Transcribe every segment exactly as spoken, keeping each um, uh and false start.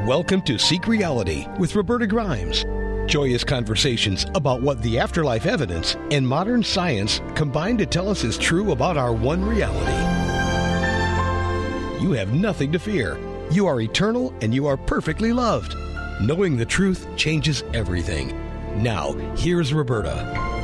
Welcome to Seek Reality with Roberta Grimes. Joyous conversations about what the afterlife evidence and modern science combine to tell us is true about our one reality. You have nothing to fear. You are eternal and you are perfectly loved. Knowing the truth changes everything. Now, here's Roberta.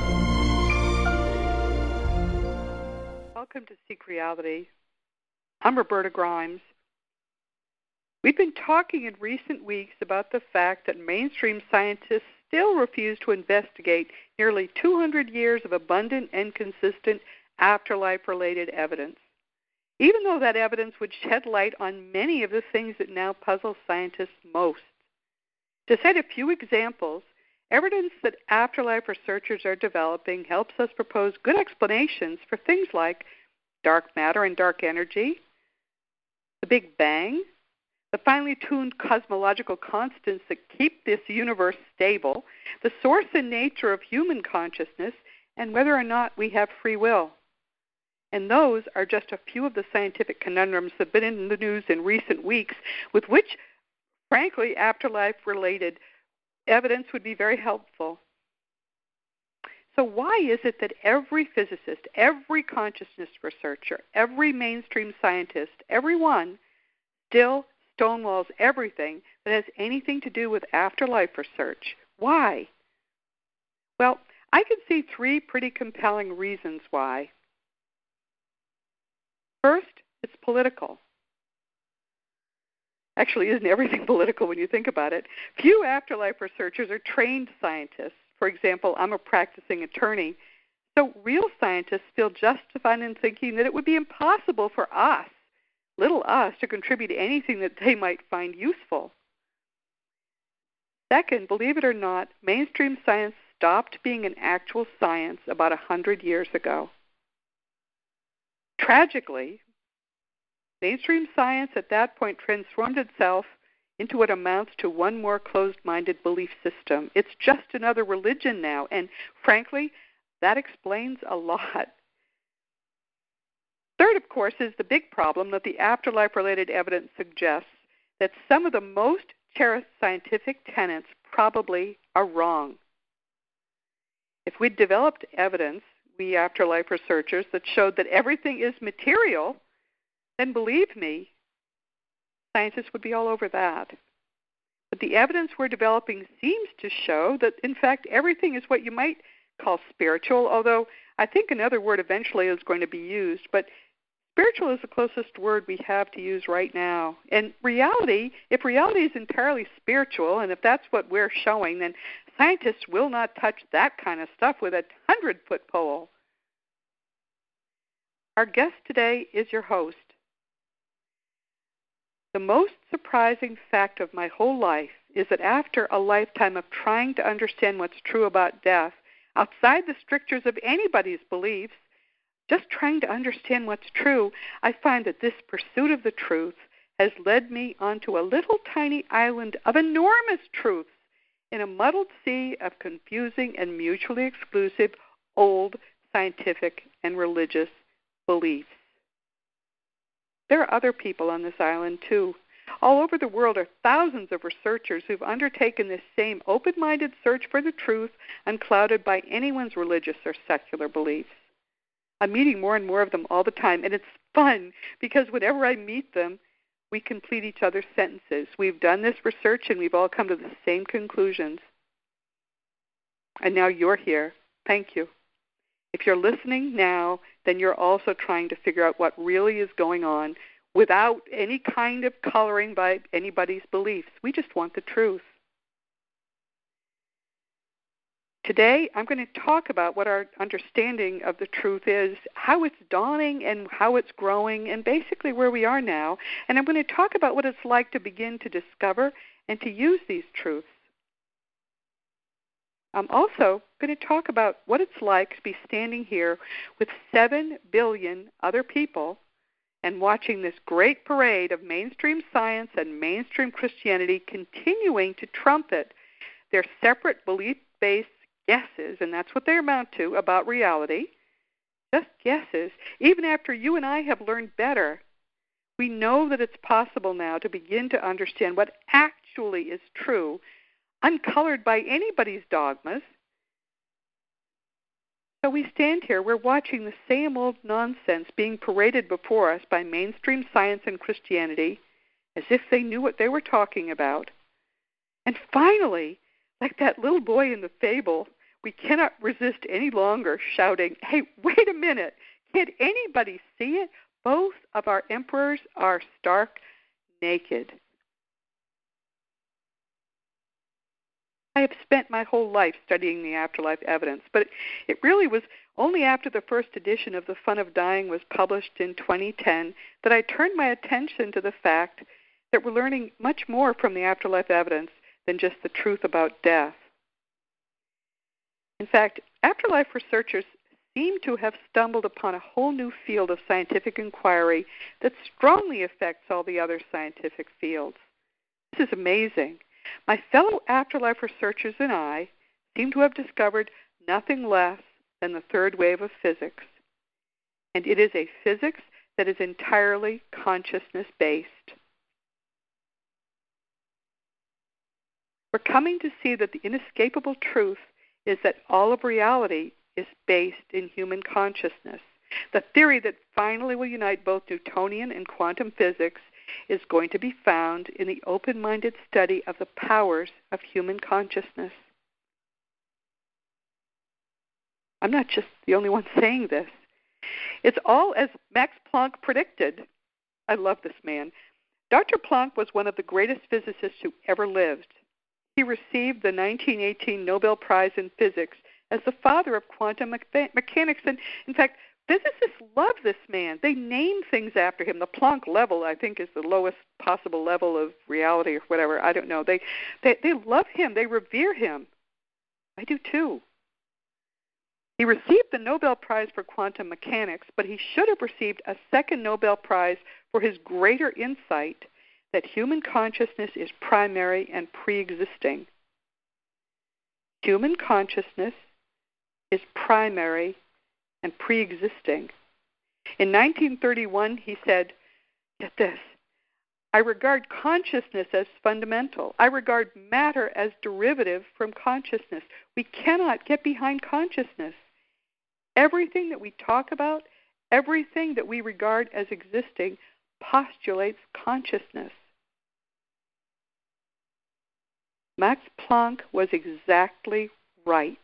Welcome to Seek Reality. I'm Roberta Grimes. We've been talking in recent weeks about the fact that mainstream scientists still refuse to investigate nearly two hundred years of abundant and consistent afterlife-related evidence, even though that evidence would shed light on many of the things that now puzzle scientists most. To cite a few examples, evidence that afterlife researchers are developing helps us propose good explanations for things like dark matter and dark energy, the Big Bang, the finely tuned cosmological constants that keep this universe stable, the source and nature of human consciousness, and whether or not we have free will. And those are just a few of the scientific conundrums that have been in the news in recent weeks, with which, frankly, afterlife-related evidence would be very helpful. So why is it that every physicist, every consciousness researcher, every mainstream scientist, everyone still stonewalls everything that has anything to do with afterlife research? Why? Well, I can see three pretty compelling reasons why. First, it's political. Actually, isn't everything political when you think about it? Few afterlife researchers are trained scientists. For example, I'm a practicing attorney, so real scientists feel justified in thinking that it would be impossible for us, little us, to contribute anything that they might find useful. Second, believe it or not, mainstream science stopped being an actual science about one hundred years ago. Tragically, mainstream science at that point transformed itself into what amounts to one more closed-minded belief system. It's just another religion now, and frankly, that explains a lot. Third, of course, is the big problem that the afterlife-related evidence suggests that some of the most cherished scientific tenets probably are wrong. If we'd developed evidence, we afterlife researchers, that showed that everything is material, then believe me, scientists would be all over that. But the evidence we're developing seems to show that, in fact, everything is what you might call spiritual, although I think another word eventually is going to be used. But spiritual is the closest word we have to use right now. And reality, if reality is entirely spiritual, and if that's what we're showing, then scientists will not touch that kind of stuff with a hundred-foot pole. Our guest today is your host. The most surprising fact of my whole life is that after a lifetime of trying to understand what's true about death, outside the strictures of anybody's beliefs, just trying to understand what's true, I find that this pursuit of the truth has led me onto a little tiny island of enormous truths in a muddled sea of confusing and mutually exclusive old scientific and religious beliefs. There are other people on this island, too. All over the world are thousands of researchers who've undertaken this same open-minded search for the truth, unclouded by anyone's religious or secular beliefs. I'm meeting more and more of them all the time, and it's fun because whenever I meet them, we complete each other's sentences. We've done this research, and we've all come to the same conclusions. And now you're here. Thank you. If you're listening now, then you're also trying to figure out what really is going on without any kind of coloring by anybody's beliefs. We just want the truth. Today, I'm going to talk about what our understanding of the truth is, how it's dawning and how it's growing, and basically where we are now. And I'm going to talk about what it's like to begin to discover and to use these truths. I'm also going to talk about what it's like to be standing here with seven billion other people and watching this great parade of mainstream science and mainstream Christianity continuing to trumpet their separate belief-based guesses, and that's what they amount to, about reality, just guesses. Even after you and I have learned better, we know that it's possible now to begin to understand what actually factually is true, uncolored by anybody's dogmas. So we stand here, we're watching the same old nonsense being paraded before us by mainstream science and Christianity as if they knew what they were talking about. And finally, like that little boy in the fable, we cannot resist any longer shouting, hey, wait a minute, can't anybody see it? Both of our emperors are stark naked. I have spent my whole life studying the afterlife evidence, but it really was only after the first edition of The Fun of Dying was published in twenty ten that I turned my attention to the fact that we're learning much more from the afterlife evidence than just the truth about death. In fact, afterlife researchers seem to have stumbled upon a whole new field of scientific inquiry that strongly affects all the other scientific fields. This is amazing. My fellow afterlife researchers and I seem to have discovered nothing less than the third wave of physics. And it is a physics that is entirely consciousness-based. We're coming to see that the inescapable truth is that all of reality is based in human consciousness. The theory that finally will unite both Newtonian and quantum physics is going to be found in the open-minded study of the powers of human consciousness. I'm not just the only one saying this. It's all as Max Planck predicted. I love this man. Doctor Planck was one of the greatest physicists who ever lived. He received the nineteen eighteen Nobel Prize in Physics as the father of quantum me- mechanics. And in fact, physicists love this man. They name things after him. The Planck level, I think, is the lowest possible level of reality or whatever. I don't know. They, they, they love him. They revere him. I do too. He received the Nobel Prize for quantum mechanics, but he should have received a second Nobel Prize for his greater insight that human consciousness is primary and pre-existing. Human consciousness is primary and pre-existing. In nineteen thirty-one, he said, get this, I regard consciousness as fundamental. I regard matter as derivative from consciousness. We cannot get behind consciousness. Everything that we talk about, everything that we regard as existing, postulates consciousness. Max Planck was exactly right.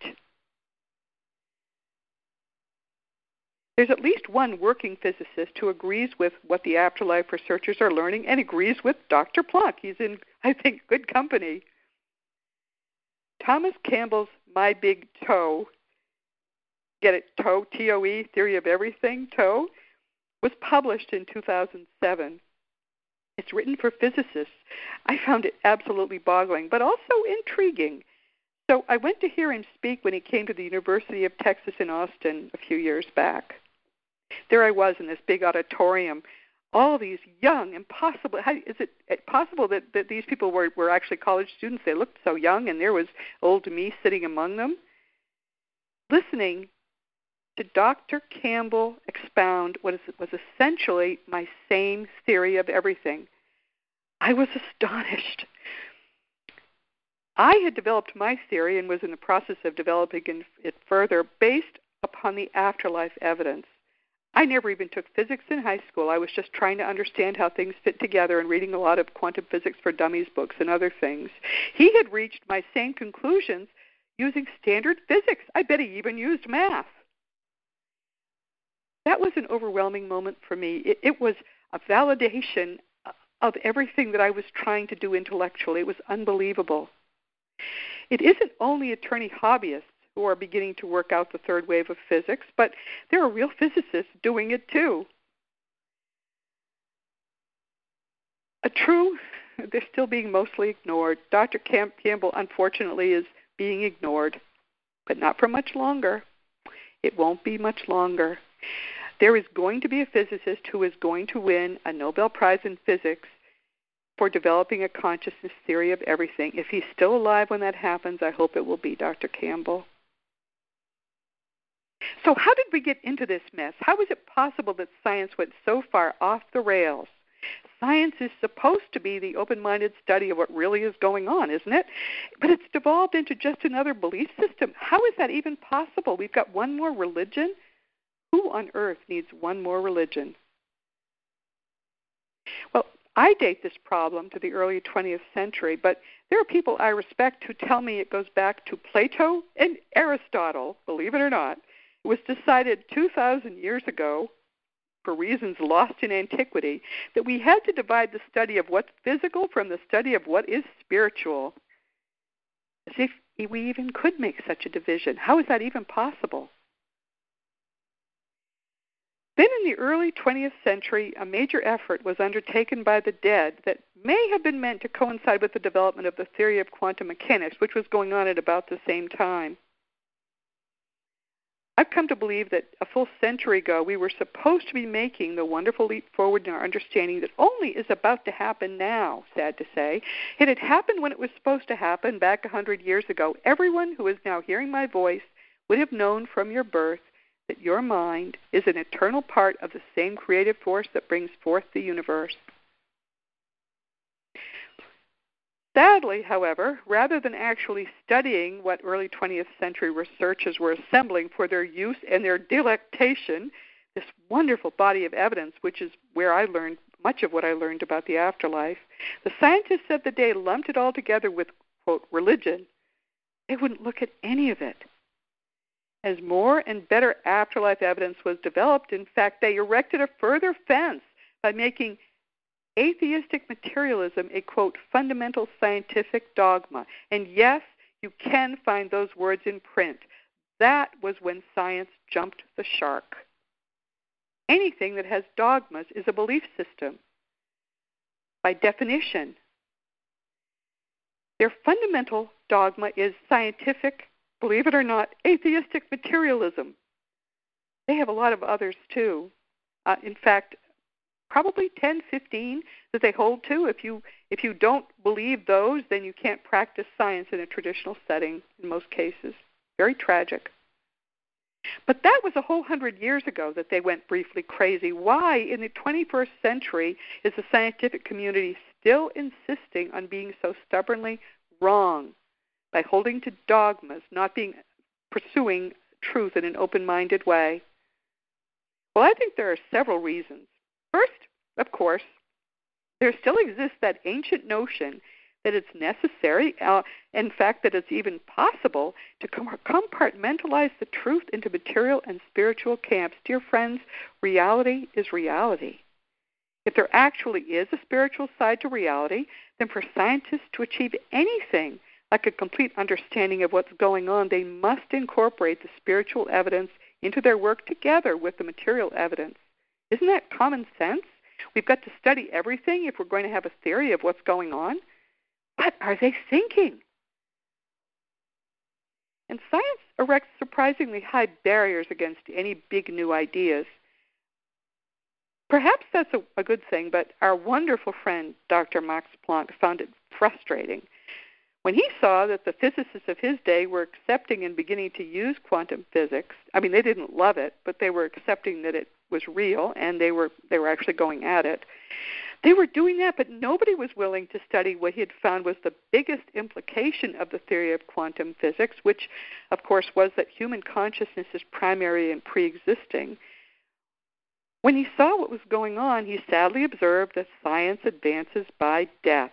There's at least one working physicist who agrees with what the afterlife researchers are learning and agrees with Doctor Planck. He's in, I think, good company. Thomas Campbell's My Big Toe, get it, toe, T O E, Theory of Everything, toe, was published in two thousand seven. It's written for physicists. I found it absolutely boggling, but also intriguing. So I went to hear him speak when he came to the University of Texas in Austin a few years back. There I was in this big auditorium, all these young, impossible, how, is it possible that, that these people were, were actually college students? They looked so young, and there was old me sitting among them, listening to Doctor Campbell expound what is, was essentially my same theory of everything. I was astonished. I had developed my theory and was in the process of developing it further based upon the afterlife evidence. I never even took physics in high school. I was just trying to understand how things fit together and reading a lot of Quantum Physics for Dummies books and other things. He had reached my same conclusions using standard physics. I bet he even used math. That was an overwhelming moment for me. It, it was a validation of everything that I was trying to do intellectually. It was unbelievable. It isn't only attorney hobbyists who are beginning to work out the third wave of physics, but there are real physicists doing it too. A true, they're still being mostly ignored. Doctor Camp Campbell, unfortunately, is being ignored, but not for much longer. It won't be much longer. There is going to be a physicist who is going to win a Nobel Prize in Physics for developing a consciousness theory of everything. If he's still alive when that happens, I hope it will be Doctor Campbell. So how did we get into this mess? How is it possible that science went so far off the rails? science is supposed to be the open-minded study of what really is going on, isn't it? But it's devolved into just another belief system. How is that even possible? We've got one more religion? Who on earth needs one more religion? Well, I date this problem to the early twentieth century, but there are people I respect who tell me it goes back to Plato and Aristotle, believe it or not. It was decided two thousand years ago, for reasons lost in antiquity, that we had to divide the study of what's physical from the study of what is spiritual. As if we even could make such a division. How is that even possible? Then in the early twentieth century, a major effort was undertaken by the dead that may have been meant to coincide with the development of the theory of quantum mechanics, which was going on at about the same time. I've come to believe that a full century ago, we were supposed to be making the wonderful leap forward in our understanding that only is about to happen now, sad to say. It had happened when it was supposed to happen back a hundred years ago. Everyone who is now hearing my voice would have known from your birth that your mind is an eternal part of the same creative force that brings forth the universe. Sadly, however, rather than actually studying what early twentieth century researchers were assembling for their use and their delectation, this wonderful body of evidence, which is where I learned much of what I learned about the afterlife, the scientists of the day lumped it all together with, quote, religion. They wouldn't look at any of it. As more and better afterlife evidence was developed, in fact, they erected a further fence by making atheistic materialism a, quote, fundamental scientific dogma. And yes, you can find those words in print. That was when science jumped the shark. Anything that has dogmas is a belief system. By definition, their fundamental dogma is scientific, believe it or not, atheistic materialism. They have a lot of others, too. Uh, in fact, probably ten, fifteen that they hold to. If you if you don't believe those, then you can't practice science in a traditional setting in most cases. Very tragic. But that was a whole hundred years ago that they went briefly crazy. Why, in the twenty-first century, is the scientific community still insisting on being so stubbornly wrong by holding to dogmas, not being pursuing truth in an open-minded way? Well, I think there are several reasons. First, of course, there still exists that ancient notion that it's necessary, uh, in fact, that it's even possible to com- compartmentalize the truth into material and spiritual camps. Dear friends, reality is reality. If there actually is a spiritual side to reality, then for scientists to achieve anything like a complete understanding of what's going on, they must incorporate the spiritual evidence into their work together with the material evidence. Isn't that common sense? We've got to study everything if we're going to have a theory of what's going on. What are they thinking? And science erects surprisingly high barriers against any big new ideas. Perhaps that's a, a good thing, but our wonderful friend, Doctor Max Planck, found it frustrating. When he saw that the physicists of his day were accepting and beginning to use quantum physics, I mean, they didn't love it, but they were accepting that it was real, and they were they were actually going at it. They were doing that, but nobody was willing to study what he had found was the biggest implication of the theory of quantum physics, which, of course, was that human consciousness is primary and pre-existing. When he saw what was going on, he sadly observed that science advances by death.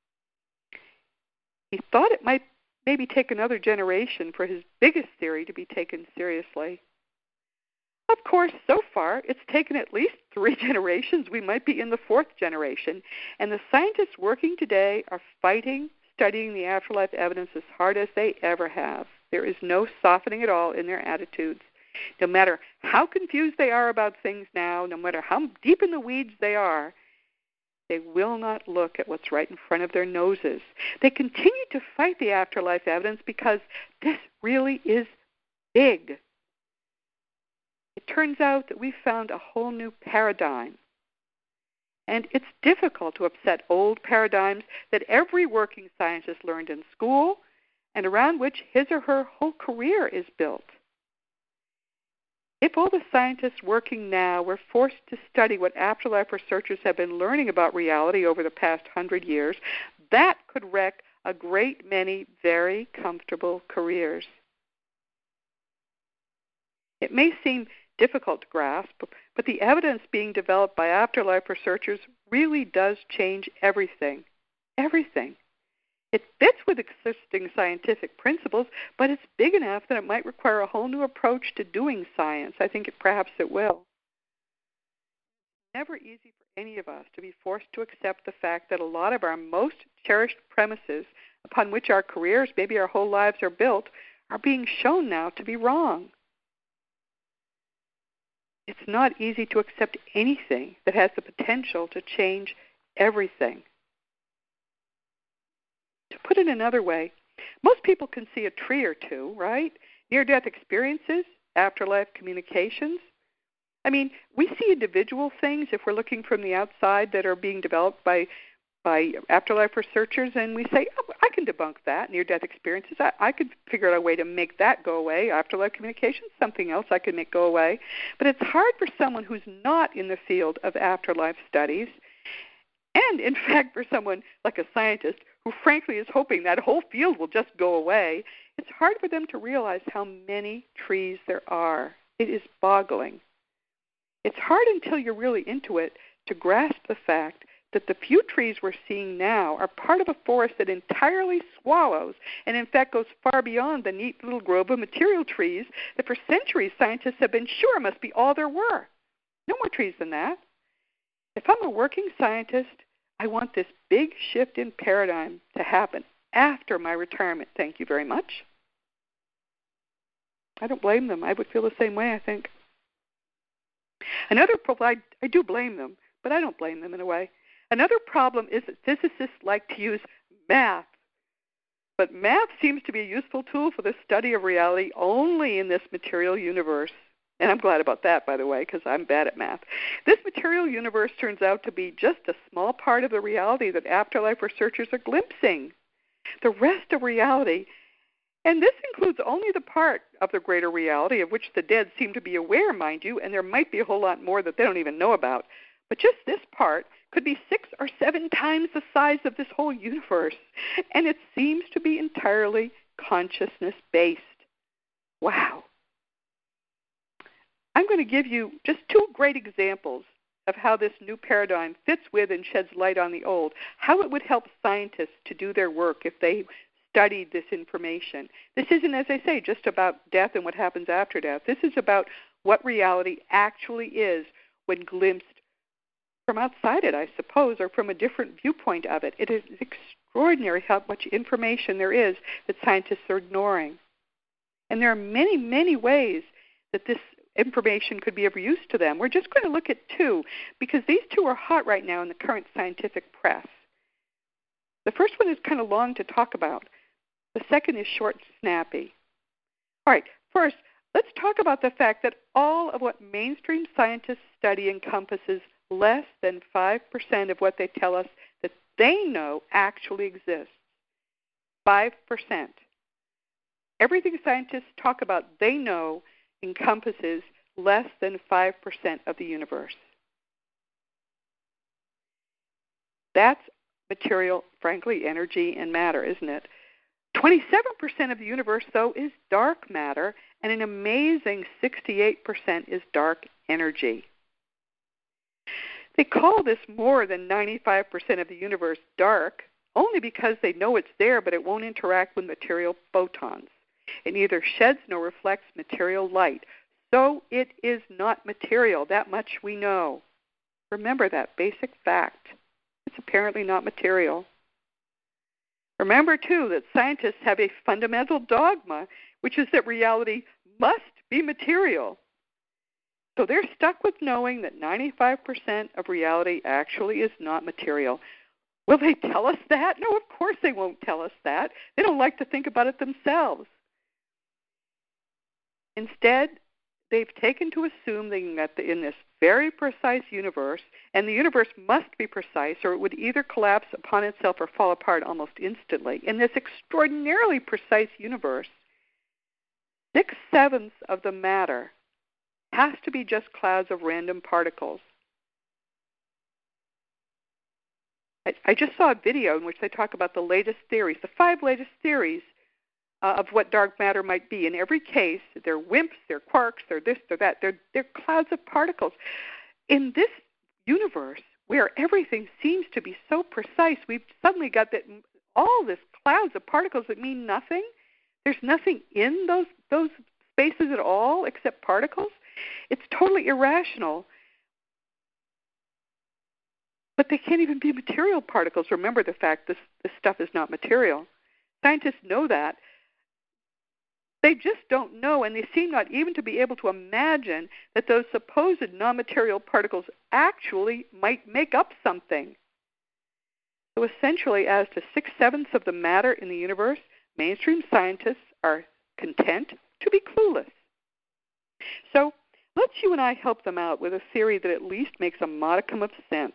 He thought it might maybe take another generation for his biggest theory to be taken seriously. Of course, so far, it's taken at least three generations. We might be in the fourth generation. And the scientists working today are fighting, studying the afterlife evidence as hard as they ever have. There is no softening at all in their attitudes. No matter how confused they are about things now, no matter how deep in the weeds they are, they will not look at what's right in front of their noses. They continue to fight the afterlife evidence because this really is big. It turns out that we've found a whole new paradigm. And it's difficult to upset old paradigms that every working scientist learned in school and around which his or her whole career is built. If all the scientists working now were forced to study what afterlife researchers have been learning about reality over the past hundred years, that could wreck a great many very comfortable careers. It may seem difficult to grasp, but the evidence being developed by afterlife researchers really does change everything. Everything. It fits with existing scientific principles, but it's big enough that it might require a whole new approach to doing science. I think it, perhaps it will. It's never easy for any of us to be forced to accept the fact that a lot of our most cherished premises upon which our careers, maybe our whole lives, are built, are being shown now to be wrong. It's not easy to accept anything that has the potential to change everything. To put it another way, most people can see a tree or two, right? Near-death experiences, afterlife communications. I mean, we see individual things if we're looking from the outside that are being developed by by afterlife researchers, and we say, oh, I can debunk that, near-death experiences. I, I could figure out a way to make that go away. Afterlife communications, something else I could make go away. But it's hard for someone who's not in the field of afterlife studies, and in fact for someone like a scientist who frankly is hoping that whole field will just go away, it's hard for them to realize how many trees there are. It is boggling. It's hard until you're really into it to grasp the fact that the few trees we're seeing now are part of a forest that entirely swallows and in fact goes far beyond the neat little grove of material trees that for centuries scientists have been sure must be all there were. No more trees than that. If I'm a working scientist, I want this big shift in paradigm to happen after my retirement. Thank you very much. I don't blame them. I would feel the same way, I think. Another problem, I, I do blame them, but I don't blame them in a way. Another problem is that physicists like to use math. But math seems to be a useful tool for the study of reality only in this material universe. And I'm glad about that, by the way, because I'm bad at math. This material universe turns out to be just a small part of the reality that afterlife researchers are glimpsing. The rest of reality, and this includes only the part of the greater reality of which the dead seem to be aware, mind you, and there might be a whole lot more that they don't even know about. But just this part could be six or seven times the size of this whole universe, and it seems to be entirely consciousness-based. Wow. I'm going to give you just two great examples of how this new paradigm fits with and sheds light on the old, how it would help scientists to do their work if they studied this information. This isn't, as I say, just about death and what happens after death. This is about what reality actually is when glimpsed from outside it, I suppose, or from a different viewpoint of it. It is extraordinary how much information there is that scientists are ignoring. And there are many, many ways that this information could be of use to them. We're just going to look at two, because these two are hot right now in the current scientific press. The first one is kind of long to talk about. The second is short and snappy. All right, first, let's talk about the fact that all of what mainstream scientists study encompasses less than five percent of what they tell us that they know actually exists. five percent. Everything scientists talk about they know encompasses less than five percent of the universe. That's material, frankly, energy and matter, isn't it? twenty-seven percent of the universe, though, is dark matter, and an amazing sixty-eight percent is dark energy. They call this more than ninety-five percent of the universe dark only because they know it's there, but it won't interact with material photons. It neither sheds nor reflects material light. So it is not material. That much we know. Remember that basic fact. It's apparently not material. Remember, too, that scientists have a fundamental dogma, which is that reality must be material. So they're stuck with knowing that ninety-five percent of reality actually is not material. Will they tell us that? No, of course they won't tell us that. They don't like to think about it themselves. Instead, they've taken to assuming that in this very precise universe, and the universe must be precise or it would either collapse upon itself or fall apart almost instantly. In this extraordinarily precise universe, six-sevenths of the matter has to be just clouds of random particles. I, I just saw a video in which they talk about the latest theories, the five latest theories uh, of what dark matter might be. In every case, they're WIMPs, they're quarks, they're this, they're that, they're, they're clouds of particles. In this universe, where everything seems to be so precise, we've suddenly got that all this clouds of particles that mean nothing. There's nothing in those those spaces at all except particles. It's totally irrational. But they can't even be material particles. Remember the fact this, this stuff is not material. Scientists know that. They just don't know, and they seem not even to be able to imagine that those supposed non-material particles actually might make up something. So essentially, as to six-sevenths of the matter in the universe, mainstream scientists are content to be clueless. So let's you and I help them out with a theory that at least makes a modicum of sense.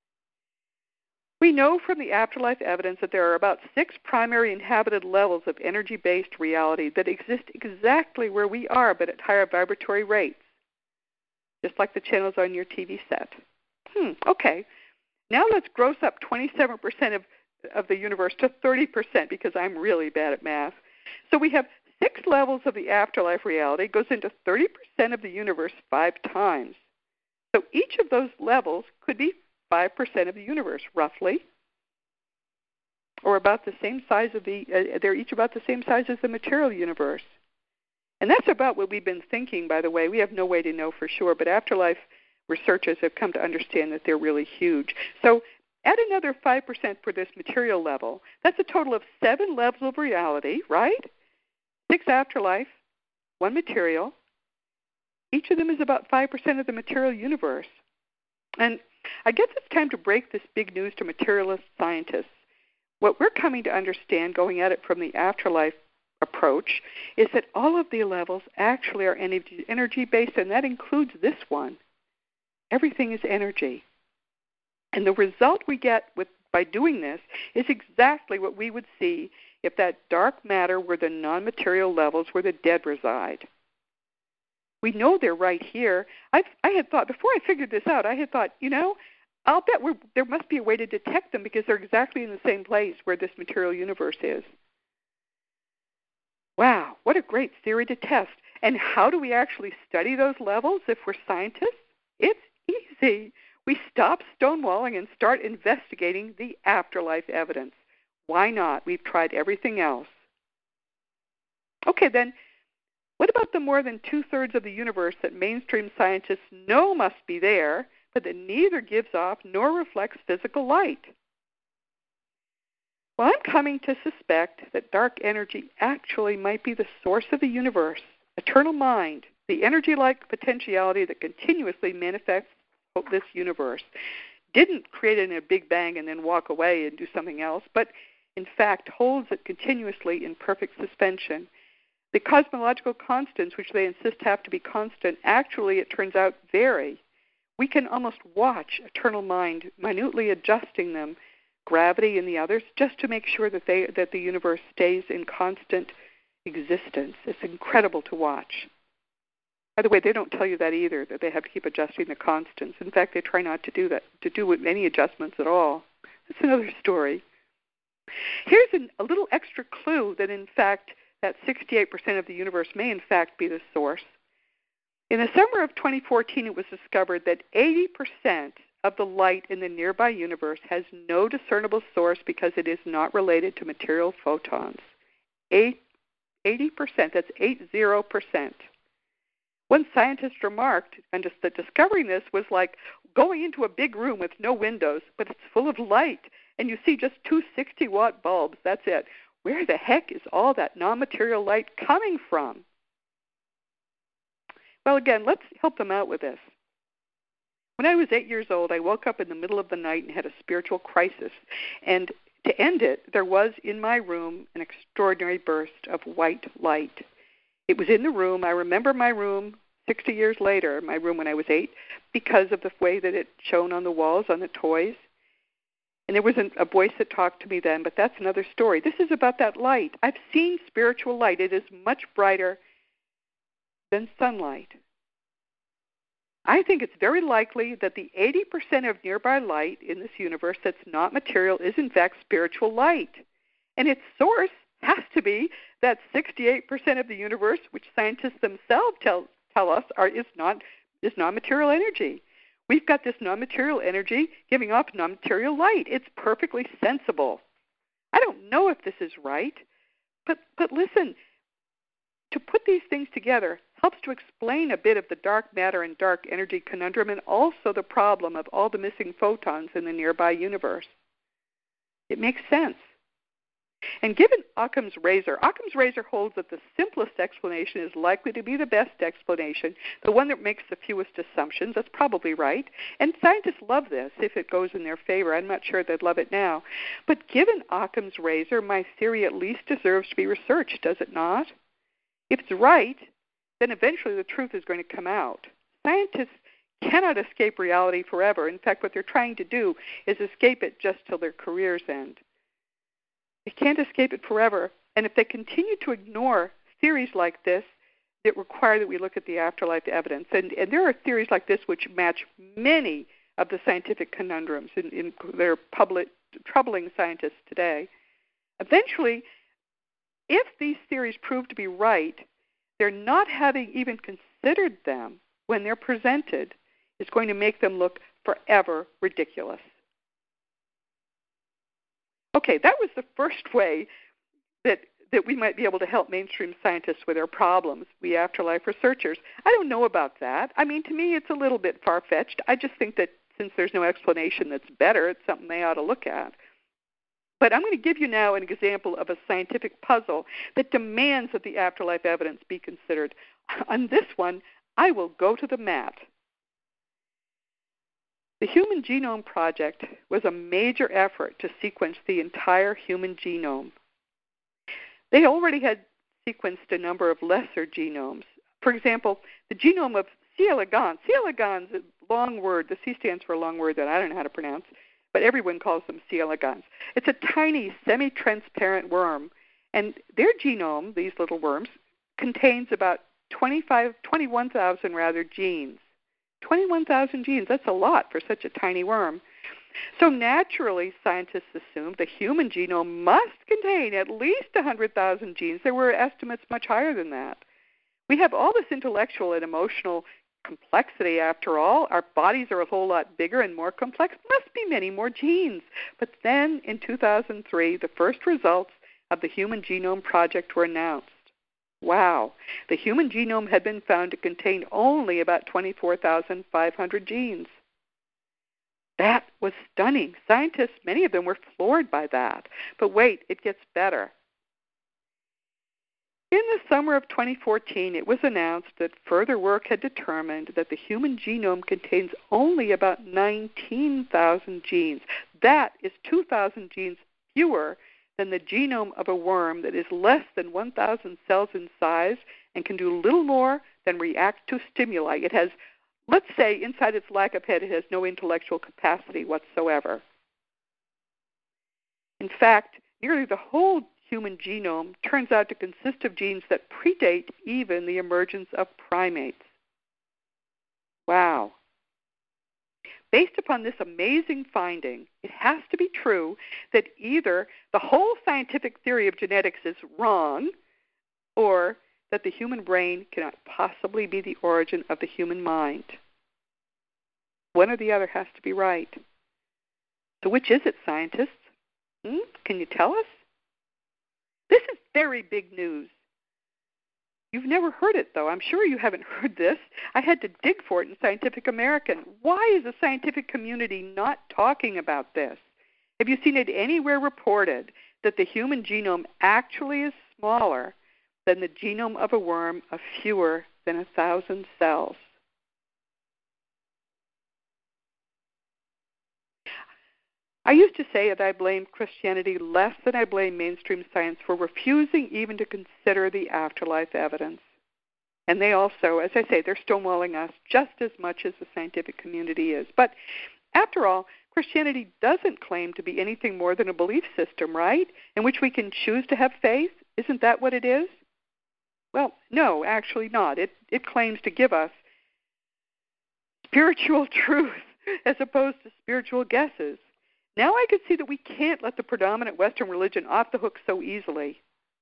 We know from the afterlife evidence that there are about six primary inhabited levels of energy-based reality that exist exactly where we are, but at higher vibratory rates, just like the channels on your T V set. Hmm, okay. Now let's gross up twenty-seven percent of, of the universe to thirty percent, because I'm really bad at math. So we have six levels of the afterlife reality. It goes into thirty percent of the universe five times. So each of those levels could be five percent of the universe, roughly, or about the same size of the, uh, they're each about the same size as the material universe. And that's about what we've been thinking, by the way. We have no way to know for sure, but afterlife researchers have come to understand that they're really huge. So add another five percent for this material level. That's a total of seven levels of reality, right? Six afterlife, one material. Each of them is about five percent of the material universe. And I guess it's time to break this big news to materialist scientists. What we're coming to understand, going at it from the afterlife approach, is that all of the levels actually are energy-based, and that includes this one. Everything is energy. And the result we get with by doing this is exactly what we would see if that dark matter were the non-material levels where the dead reside. We know they're right here. I've, I had thought, before I figured this out, I had thought, you know, I'll bet we're, there must be a way to detect them because they're exactly in the same place where this material universe is. Wow, what a great theory to test. And how do we actually study those levels if we're scientists? It's easy. We stop stonewalling and start investigating the afterlife evidence. Why not? We've tried everything else. Okay, then, what about the more than two-thirds of the universe that mainstream scientists know must be there, but that neither gives off nor reflects physical light? Well, I'm coming to suspect that dark energy actually might be the source of the universe, eternal mind, the energy-like potentiality that continuously manifests this universe. Didn't create it in a big bang and then walk away and do something else, but in fact holds it continuously in perfect suspension. The cosmological constants, which they insist have to be constant, actually, it turns out, vary. We can almost watch eternal mind minutely adjusting them, gravity and the others, just to make sure that they that the universe stays in constant existence. It's incredible to watch. By the way, they don't tell you that either, that they have to keep adjusting the constants. In fact, they try not to do that, to do any adjustments at all. That's another story. Here's an, a little extra clue that, in fact, that sixty-eight percent of the universe may, in fact, be the source. In the summer of twenty fourteen, it was discovered that eighty percent of the light in the nearby universe has no discernible source because it is not related to material photons. eighty percent, that's eighty percent. One scientist remarked, and just that discovering this was like going into a big room with no windows, but it's full of light, and you see just two sixty-watt bulbs. That's it. Where the heck is all that non-material light coming from? Well, again, let's help them out with this. When I was eight years old, I woke up in the middle of the night and had a spiritual crisis. And to end it, there was in my room an extraordinary burst of white light. It was in the room. I remember my room sixty years later, my room when I was eight, because of the way that it shone on the walls, on the toys. And there was a voice that talked to me then, but that's another story. This is about that light. I've seen spiritual light. It is much brighter than sunlight. I think it's very likely that the eighty percent of nearby light in this universe that's not material is in fact spiritual light. And its source has to be that sixty-eight percent of the universe, which scientists themselves tell, tell us are, is, not, is non-material energy. We've got this non-material energy giving off non-material light. It's perfectly sensible. I don't know if this is right, but, but listen, to put these things together helps to explain a bit of the dark matter and dark energy conundrum and also the problem of all the missing photons in the nearby universe. It makes sense. And given Occam's razor, Occam's razor holds that the simplest explanation is likely to be the best explanation, the one that makes the fewest assumptions. That's probably right. And scientists love this if it goes in their favor. I'm not sure they'd love it now. But given Occam's razor, my theory at least deserves to be researched, does it not? If it's right, then eventually the truth is going to come out. Scientists cannot escape reality forever. In fact, what they're trying to do is escape it just till their careers end. They can't escape it forever. And if they continue to ignore theories like this that require that we look at the afterlife evidence, and, and there are theories like this which match many of the scientific conundrums in, in their public, troubling scientists today, eventually, if these theories prove to be right, they're not having even considered them when they're presented is going to make them look forever ridiculous. Okay, that was the first way that, that we might be able to help mainstream scientists with their problems, we afterlife researchers. I don't know about that. I mean, to me, it's a little bit far-fetched. I just think that since there's no explanation that's better, it's something they ought to look at. But I'm going to give you now an example of a scientific puzzle that demands that the afterlife evidence be considered. On this one, I will go to the mat. The Human Genome Project was a major effort to sequence the entire human genome. They already had sequenced a number of lesser genomes. For example, the genome of C. elegans. C. elegans is a long word. The C stands for a long word that I don't know how to pronounce, but everyone calls them C. elegans. It's a tiny, semi-transparent worm, and their genome, these little worms, contains about twenty-five, twenty-one thousand rather genes. twenty-one thousand genes, that's a lot for such a tiny worm. So naturally, scientists assumed the human genome must contain at least one hundred thousand genes. There were estimates much higher than that. We have all this intellectual and emotional complexity after all. Our bodies are a whole lot bigger and more complex. Must be many more genes. But then in two thousand three, the first results of the Human Genome Project were announced. Wow. The human genome had been found to contain only about twenty-four thousand five hundred genes. That was stunning. Scientists, many of them were floored by that. But wait, it gets better. In the summer of twenty fourteen, it was announced that further work had determined that the human genome contains only about nineteen thousand genes. That is two thousand genes fewer than the genome of a worm that is less than one thousand cells in size and can do little more than react to stimuli. It has, let's say, inside its lack of head, it has no intellectual capacity whatsoever. In fact, nearly the whole human genome turns out to consist of genes that predate even the emergence of primates. Wow. Based upon this amazing finding, it has to be true that either the whole scientific theory of genetics is wrong or that the human brain cannot possibly be the origin of the human mind. One or the other has to be right. So which is it, scientists? Hmm? Can you tell us? This is very big news. You've never heard it, though. I'm sure you haven't heard this. I had to dig for it in Scientific American. Why is the scientific community not talking about this? Have you seen it anywhere reported that the human genome actually is smaller than the genome of a worm of fewer than a thousand cells? I used to say that I blame Christianity less than I blame mainstream science for refusing even to consider the afterlife evidence. And they also, as I say, they're stonewalling us just as much as the scientific community is. But after all, Christianity doesn't claim to be anything more than a belief system, right, in which we can choose to have faith. Isn't that what it is? Well, no, actually not. It, it claims to give us spiritual truth as opposed to spiritual guesses. Now I can see that we can't let the predominant Western religion off the hook so easily.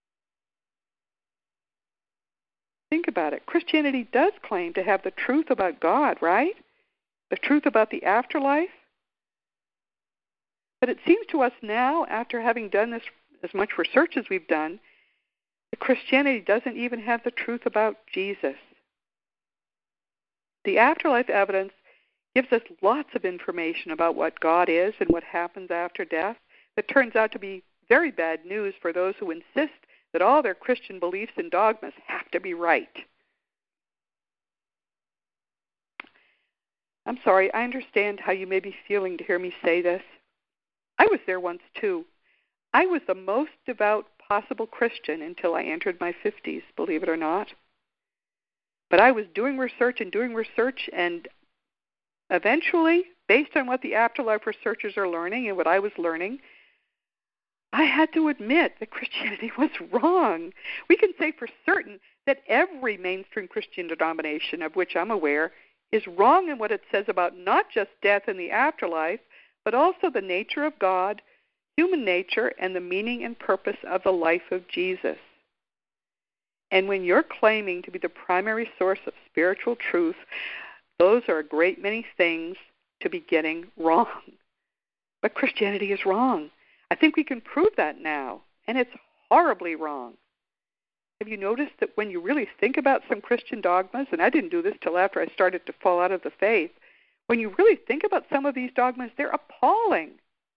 Think about it. Christianity does claim to have the truth about God, right? The truth about the afterlife. But it seems to us now, after having done this as much research as we've done, that Christianity doesn't even have the truth about Jesus. The afterlife evidence gives us lots of information about what God is and what happens after death that turns out to be very bad news for those who insist that all their Christian beliefs and dogmas have to be right. I'm sorry, I understand how you may be feeling to hear me say this. I was there once too. I was the most devout possible Christian until I entered my fifties, believe it or not. But I was doing research and doing research, and eventually, based on what the afterlife researchers are learning and what I was learning, I had to admit that Christianity was wrong. We can say for certain that every mainstream Christian denomination of which I'm aware is wrong in what it says about not just death and the afterlife, but also the nature of God, human nature, and the meaning and purpose of the life of Jesus. And when you're claiming to be the primary source of spiritual truth, those are a great many things to be getting wrong. But Christianity is wrong. I think we can prove that now, and it's horribly wrong. Have you noticed that when you really think about some Christian dogmas, and I didn't do this till after I started to fall out of the faith, when you really think about some of these dogmas, they're appalling.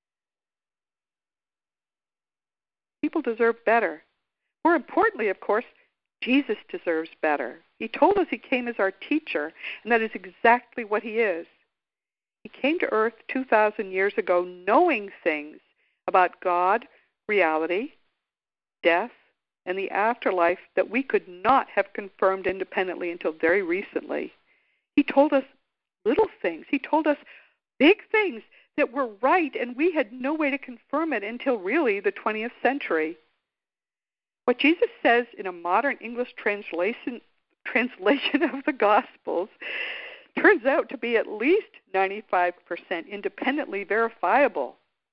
People deserve better. More importantly, of course, Jesus deserves better. He told us he came as our teacher, and that is exactly what he is. He came to earth two thousand years ago knowing things about God, reality, death, and the afterlife that we could not have confirmed independently until very recently. He told us little things. He told us big things that were right, and we had no way to confirm it until really the twentieth century. What Jesus says in a modern English translation translation of the Gospels turns out to be at least ninety-five percent independently verifiable.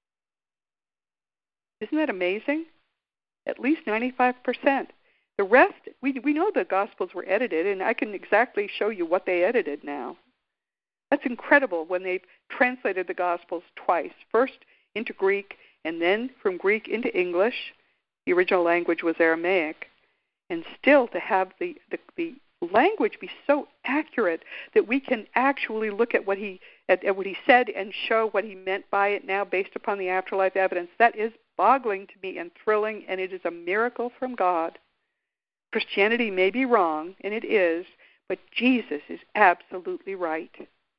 Isn't that amazing? At least ninety-five percent. The rest, we we know the Gospels were edited, and I can exactly show you what they edited now. That's incredible when they've translated the Gospels twice, first into Greek and then from Greek into English. The original language was Aramaic. And still to have the, the, the language be so accurate that we can actually look at what he at, at what he said and show what he meant by it now based upon the afterlife evidence, that is boggling to me and thrilling, and it is a miracle from God. Christianity may be wrong, and it is, but Jesus is absolutely right.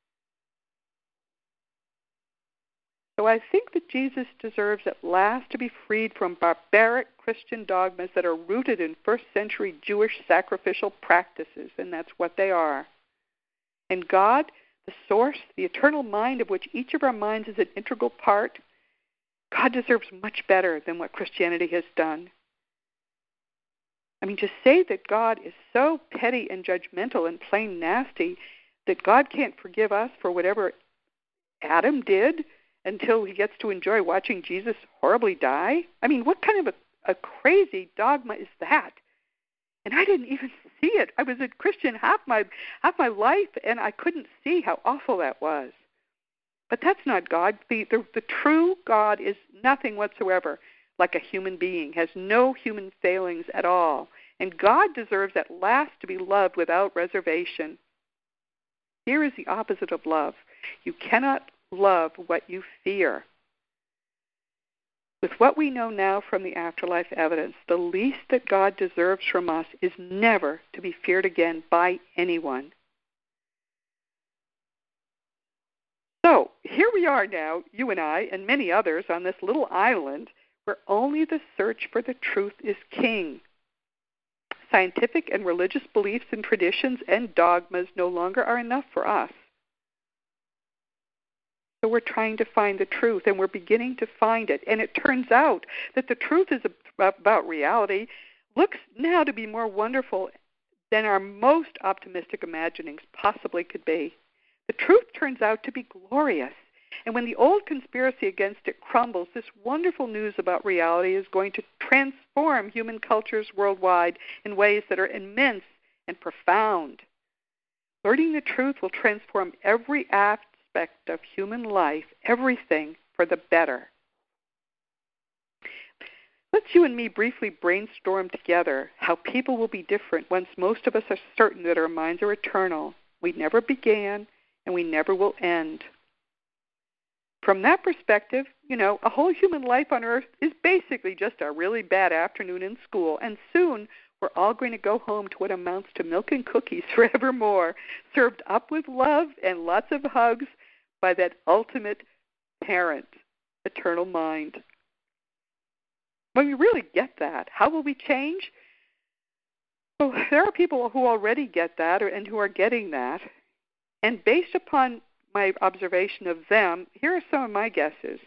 So I think that Jesus deserves at last to be freed from barbaric Christian dogmas that are rooted in first century Jewish sacrificial practices, and that's what they are. And God, the source, the eternal mind of which each of our minds is an integral part, God deserves much better than what Christianity has done. I mean, to say that God is so petty and judgmental and plain nasty that God can't forgive us for whatever Adam did until he gets to enjoy watching Jesus horribly die? I mean, what kind of a, a crazy dogma is that? And I didn't even see it. I was a Christian half my half my life, and I couldn't see how awful that was. But that's not God. The, the, the true God is nothing whatsoever like a human being, has no human failings at all. And God deserves at last to be loved without reservation. Here is the opposite of love. You cannot love what you fear. With what we know now from the afterlife evidence, the least that God deserves from us is never to be feared again by anyone. So here we are now, you and I, and many others on this little island where only the search for the truth is king. Scientific and religious beliefs and traditions and dogmas no longer are enough for us. So we're trying to find the truth, and we're beginning to find it. And it turns out that the truth is about reality looks now to be more wonderful than our most optimistic imaginings possibly could be. The truth turns out to be glorious. And when the old conspiracy against it crumbles, this wonderful news about reality is going to transform human cultures worldwide in ways that are immense and profound. Learning the truth will transform every aspect of human life, everything for the better. Let's you and me briefly brainstorm together how people will be different once most of us are certain that our minds are eternal. We never began, and we never will end. From that perspective, you know, a whole human life on Earth is basically just a really bad afternoon in school, and soon we're all going to go home to what amounts to milk and cookies forevermore, served up with love and lots of hugs by that ultimate parent, eternal mind. When we really get that, how will we change? Well, there are people who already get that or, and who are getting that. And based upon my observation of them, here are some of my guesses.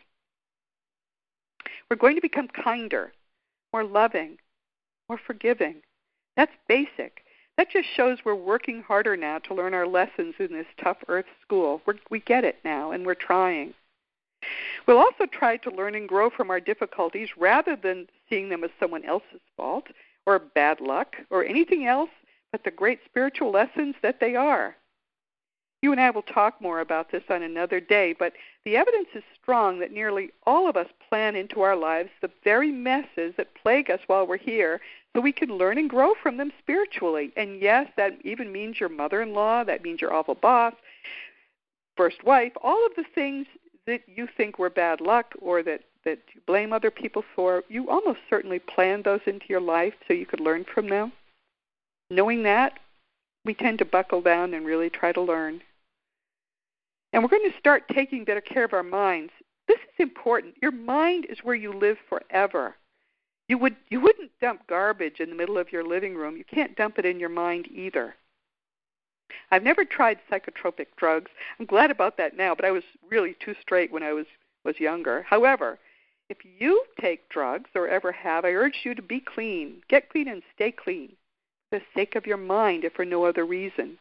We're going to become kinder, more loving, more forgiving. That's basic. That just shows we're working harder now to learn our lessons in this tough Earth school. We're, we get it now, and we're trying. We'll also try to learn and grow from our difficulties rather than seeing them as someone else's fault or bad luck or anything else but the great spiritual lessons that they are. You and I will talk more about this on another day, but the evidence is strong that nearly all of us plan into our lives the very messes that plague us while we're here so we can learn and grow from them spiritually. And yes, that even means your mother-in-law, that means your awful boss, first wife, all of the things that you think were bad luck or that, that you blame other people for, you almost certainly planned those into your life so you could learn from them. Knowing that, we tend to buckle down and really try to learn. And we're going to start taking better care of our minds. This is important. Your mind is where you live forever. You would, you wouldn't dump garbage in the middle of your living room. You can't dump it in your mind either. I've never tried psychotropic drugs. I'm glad about that now, but I was really too straight when I was, was younger. However, if you take drugs or ever have, I urge you to be clean. Get clean and stay clean for the sake of your mind, if for no other reason.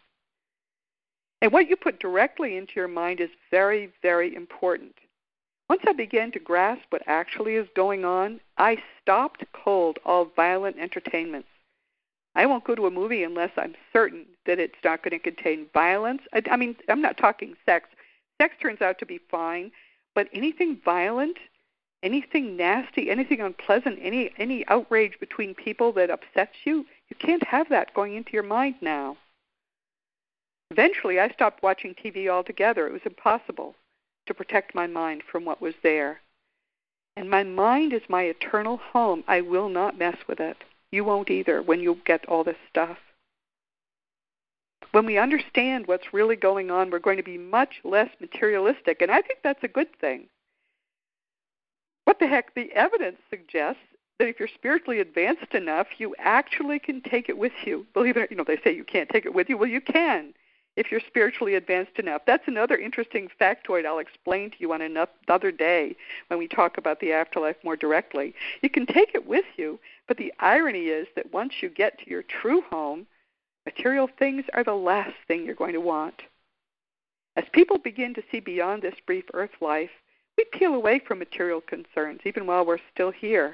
And what you put directly into your mind is very, very important. Once I began to grasp what actually is going on, I stopped cold all violent entertainments. I won't go to a movie unless I'm certain that it's not going to contain violence. I, I mean, I'm not talking sex. Sex turns out to be fine, but anything violent, anything nasty, anything unpleasant, any any outrage between people that upsets you, you can't have that going into your mind now. Eventually, I stopped watching T V altogether. It was impossible to protect my mind from what was there. And my mind is my eternal home. I will not mess with it. You won't either when you get all this stuff. When we understand what's really going on, we're going to be much less materialistic, and I think that's a good thing. What the heck? The evidence suggests that if you're spiritually advanced enough, you actually can take it with you. Believe it or not, you know, they say you can't take it with you. Well, you can if you're spiritually advanced enough. That's another interesting factoid I'll explain to you on another day when we talk about the afterlife more directly. You can take it with you, but the irony is that once you get to your true home, material things are the last thing you're going to want. As people begin to see beyond this brief earth life, we peel away from material concerns even while we're still here.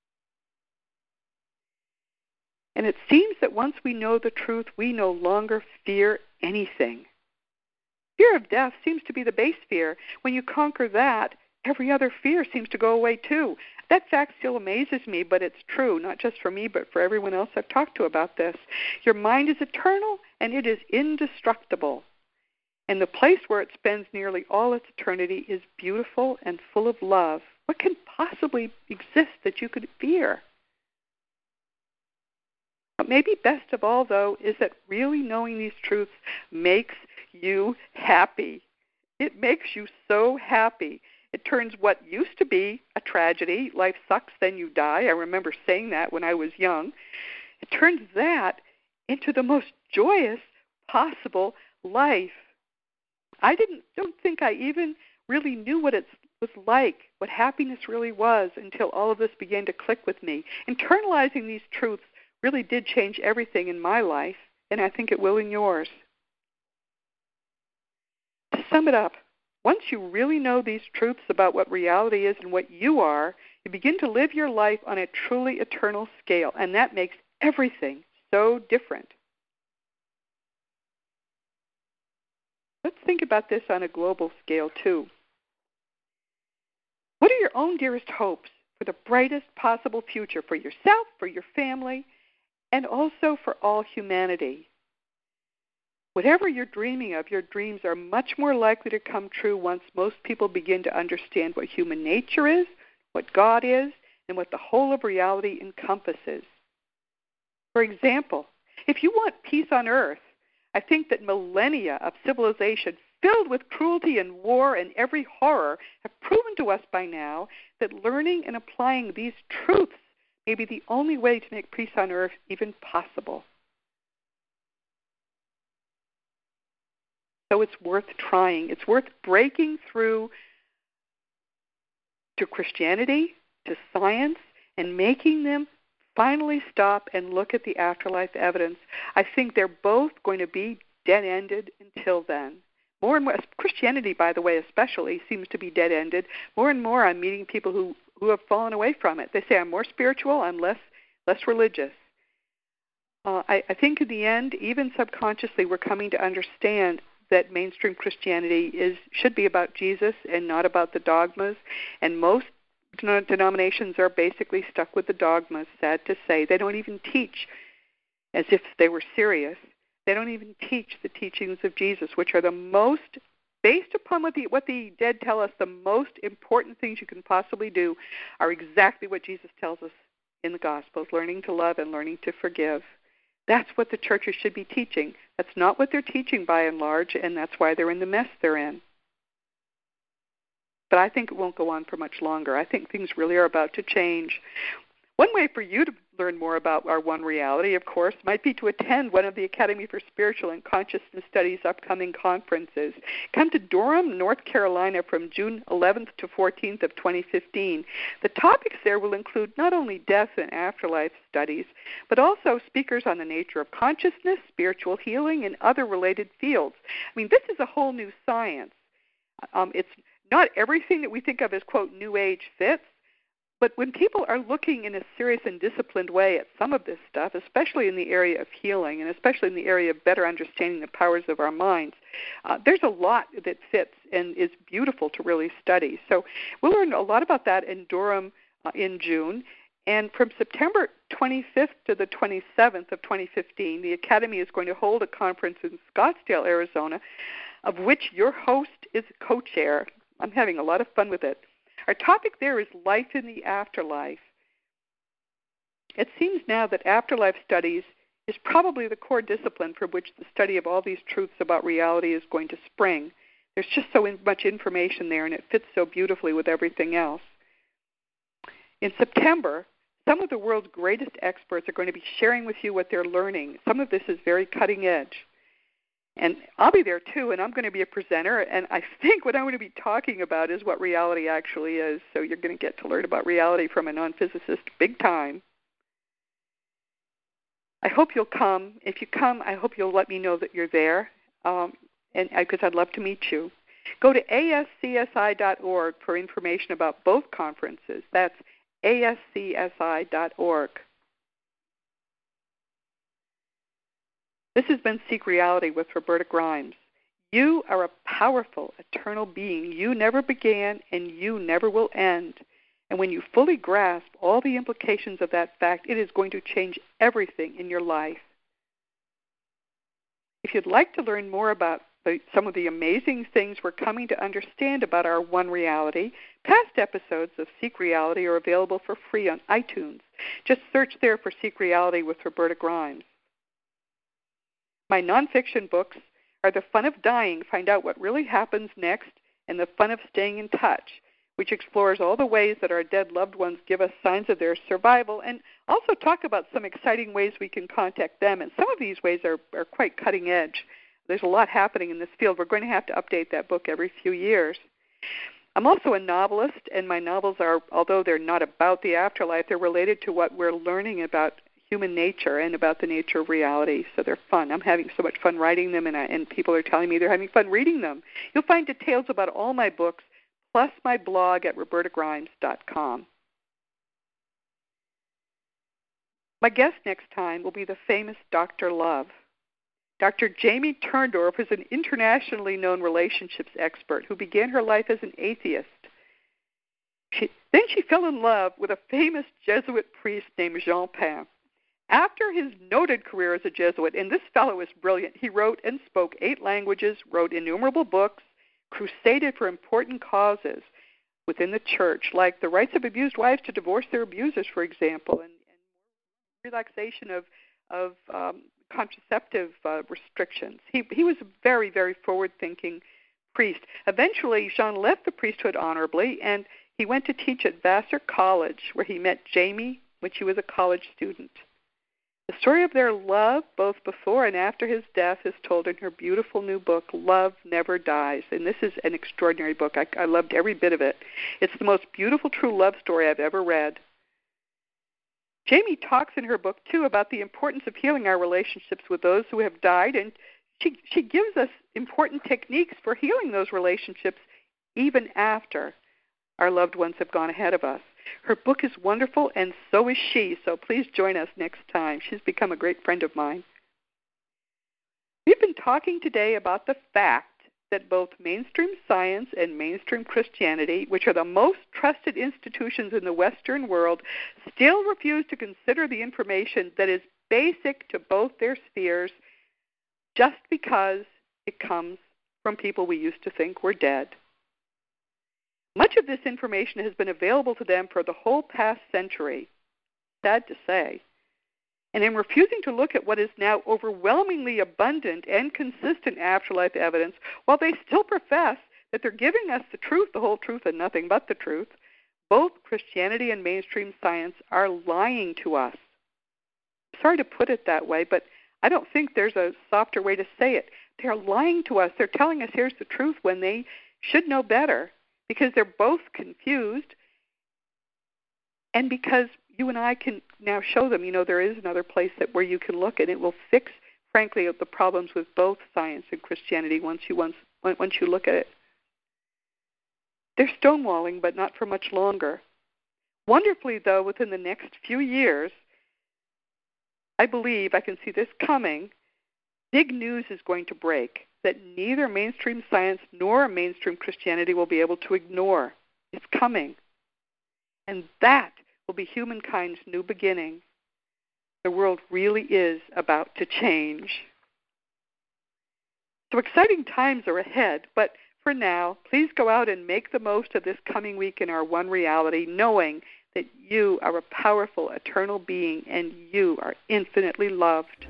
And it seems that once we know the truth, we no longer fear anything. Fear of death seems to be the base fear. When you conquer that, every other fear seems to go away too. That fact still amazes me, but it's true, not just for me, but for everyone else I've talked to about this. Your mind is eternal, and it is indestructible. And the place where it spends nearly all its eternity is beautiful and full of love. What can possibly exist that you could fear? What may be best of all, though, is that really knowing these truths makes you happy. It makes you so happy. It turns what used to be a tragedy, life sucks, then you die. I remember saying that when I was young. It turns that into the most joyous possible life. I didn't don't think I even really knew what it was like, what happiness really was, until all of this began to click with me. Internalizing these truths really did change everything in my life, and I think it will in yours. sum it up, once you really know these truths about what reality is and what you are, you begin to live your life on a truly eternal scale, and that makes everything so different. Let's think about this on a global scale, too. What are your own dearest hopes for the brightest possible future for yourself, for your family, and also for all humanity? Whatever you're dreaming of, your dreams are much more likely to come true once most people begin to understand what human nature is, what God is, and what the whole of reality encompasses. For example, if you want peace on earth, I think that millennia of civilization filled with cruelty and war and every horror have proven to us by now that learning and applying these truths may be the only way to make peace on earth even possible. So it's worth trying. It's worth breaking through to Christianity, to science, and making them finally stop and look at the afterlife evidence. I think they're both going to be dead-ended until then. More and more, Christianity, by the way, especially, seems to be dead-ended. More and more I'm meeting people who, who have fallen away from it. They say, I'm more spiritual, I'm less less religious. Uh, I, I think in the end, even subconsciously, we're coming to understand that mainstream Christianity is should be about Jesus and not about the dogmas. And most denominations are basically stuck with the dogmas, sad to say. They don't even teach as if they were serious. They don't even teach the teachings of Jesus, which are the most, based upon what the, what the dead tell us, the most important things you can possibly do are exactly what Jesus tells us in the Gospels, learning to love and learning to forgive. That's what the churches should be teaching. That's not what they're teaching by and large, and that's why they're in the mess they're in. But I think it won't go on for much longer. I think things really are about to change. One way for you to learn more about our One Reality, of course, might be to attend one of the Academy for Spiritual and Consciousness Studies' upcoming conferences. Come to Durham, North Carolina from June eleventh to fourteenth of twenty fifteen. The topics there will include not only death and afterlife studies, but also speakers on the nature of consciousness, spiritual healing, and other related fields. I mean, this is a whole new science. Um, it's not everything that we think of as, quote, New Age fits. But when people are looking in a serious and disciplined way at some of this stuff, especially in the area of healing and especially in the area of better understanding the powers of our minds, uh, there's a lot that fits and is beautiful to really study. So we'll learn a lot about that in Durham uh, in June. And from September twenty-fifth to the twenty-seventh of twenty fifteen, the Academy is going to hold a conference in Scottsdale, Arizona, of which your host is co-chair. I'm having a lot of fun with it. Our topic there is life in the afterlife. It seems now that afterlife studies is probably the core discipline from which the study of all these truths about reality is going to spring. There's just so much information there, and it fits so beautifully with everything else. In September, some of the world's greatest experts are going to be sharing with you what they're learning. Some of this is very cutting edge. And I'll be there, too, and I'm going to be a presenter, and I think what I'm going to be talking about is what reality actually is. So you're going to get to learn about reality from a non-physicist big time. I hope you'll come. If you come, I hope you'll let me know that you're there, um, and because I'd love to meet you. Go to A S C S I dot org for information about both conferences. That's A S C S I dot org. This has been Seek Reality with Roberta Grimes. You are a powerful, eternal being. You never began, and you never will end. And when you fully grasp all the implications of that fact, it is going to change everything in your life. If you'd like to learn more about the, some of the amazing things we're coming to understand about our One Reality, past episodes of Seek Reality are available for free on iTunes. Just search there for Seek Reality with Roberta Grimes. My nonfiction books are The Fun of Dying, Find Out What Really Happens Next, and The Fun of Staying in Touch, which explores all the ways that our dead loved ones give us signs of their survival, and also talk about some exciting ways we can contact them. And some of these ways are, are quite cutting edge. There's a lot happening in this field. We're going to have to update that book every few years. I'm also a novelist, and my novels are, although they're not about the afterlife, they're related to what we're learning about human nature and about the nature of reality. So they're fun. I'm having so much fun writing them, and, I, and people are telling me they're having fun reading them. You'll find details about all my books, plus my blog at roberta grimes dot com. My guest next time will be the famous Doctor Love. Doctor Jamie Turndorf is an internationally known relationships expert who began her life as an atheist. She, then she fell in love with a famous Jesuit priest named Jean Pain. After his noted career as a Jesuit, and this fellow is brilliant, he wrote and spoke eight languages, wrote innumerable books, crusaded for important causes within the church, like the rights of abused wives to divorce their abusers, for example, and, and relaxation of, of um, contraceptive uh, restrictions. He, he was a very, very forward-thinking priest. Eventually, Jean left the priesthood honorably, and he went to teach at Vassar College, where he met Jamie when she was a college student. The story of their love, both before and after his death, is told in her beautiful new book, Love Never Dies. And this is an extraordinary book. I, I loved every bit of it. It's the most beautiful true love story I've ever read. Jamie talks in her book, too, about the importance of healing our relationships with those who have died, and she, she gives us important techniques for healing those relationships even after our loved ones have gone ahead of us. Her book is wonderful, and so is she, so please join us next time. She's become a great friend of mine. We've been talking today about the fact that both mainstream science and mainstream Christianity, which are the most trusted institutions in the Western world, still refuse to consider the information that is basic to both their spheres just because it comes from people we used to think were dead. Much of this information has been available to them for the whole past century, sad to say. And in refusing to look at what is now overwhelmingly abundant and consistent afterlife evidence, while they still profess that they're giving us the truth, the whole truth, and nothing but the truth, both Christianity and mainstream science are lying to us. Sorry to put it that way, but I don't think there's a softer way to say it. They're lying to us. They're telling us here's the truth when they should know better, because they're both confused, and because you and I can now show them, you know, there is another place that where you can look, and it will fix, frankly, the problems with both science and Christianity once you once once you look at it. They're stonewalling, but not for much longer. Wonderfully, though, within the next few years, I believe, I can see this coming, big news is going to break that neither mainstream science nor mainstream Christianity will be able to ignore. It's coming. And that will be humankind's new beginning. The world really is about to change. So exciting times are ahead, but for now, please go out and make the most of this coming week in our one reality, knowing that you are a powerful, eternal being and you are infinitely loved.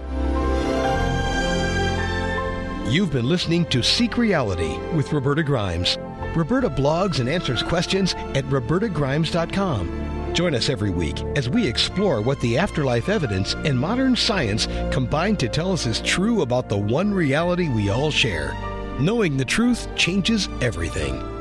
You've been listening to Seek Reality with Roberta Grimes. Roberta blogs and answers questions at roberta grimes dot com. Join us every week as we explore what the afterlife evidence and modern science combine to tell us is true about the one reality we all share. Knowing the truth changes everything.